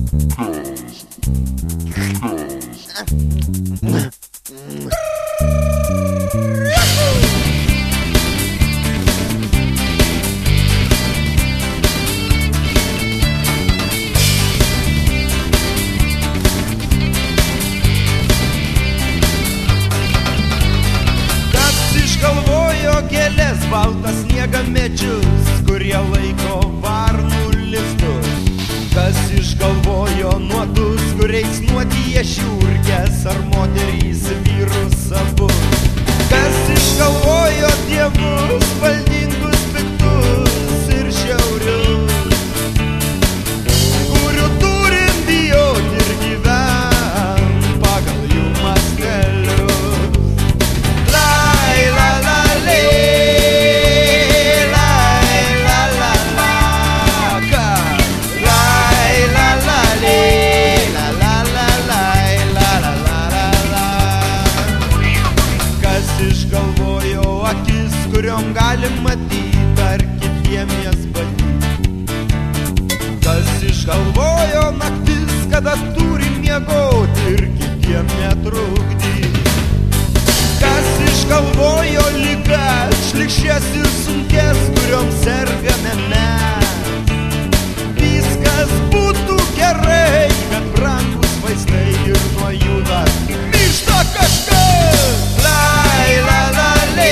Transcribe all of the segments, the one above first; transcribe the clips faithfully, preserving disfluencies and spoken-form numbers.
Gėlės baltas sniegamečius, kurie laiko varnų lizdus. Kas išgalvojo nuodus, kuriais nuodija šiurkės, ar moterys vyrus abu. Kas išgalvojo dievus, valdingus, piktus ir žiaurius, kurių turim bijoti ir gyvent pagal jų mastelius. Lai, la, la, išgalvojo akis, kuriom galim matyt, ar kitiem jas badyt. Kas išgalvojo naktis, kada turim miegoti ir kitiem netrukdyt. Kas išgalvojo ligas, šlykščias ir sunkes, kuriom sergame mes. Viskas būtų gerai, kad brangus vaistai ir nuo jų dar miršta kažkas. Lai, la, la, le,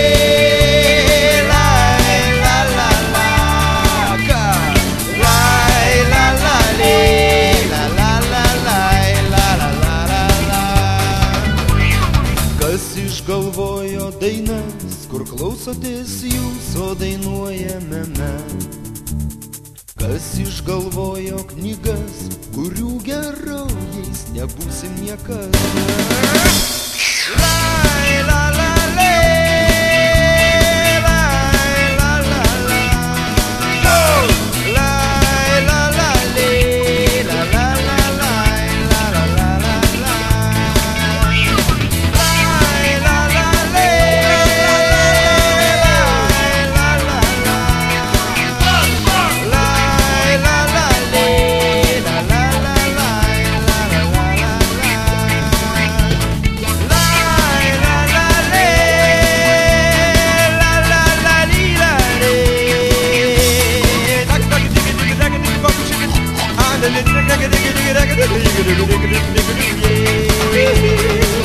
lai, la, la, la, ka, lai, la, la, le, la, la, la, lai, la, la, la, la, la. Kas išgalvojo dainas, kur klausotės jūs, o dainuojame mes? Kas išgalvojo knygas, kurių herojais nebūsim niekada? Lai, la, la, le, lai, la, la, la, lai, la, la, le, la, la, la, lai, la, la, la, la, lai, la, la, le, lai, la, la, la, lai, la, la, le, la, la, la, lai, la, la, la, la. Yeah.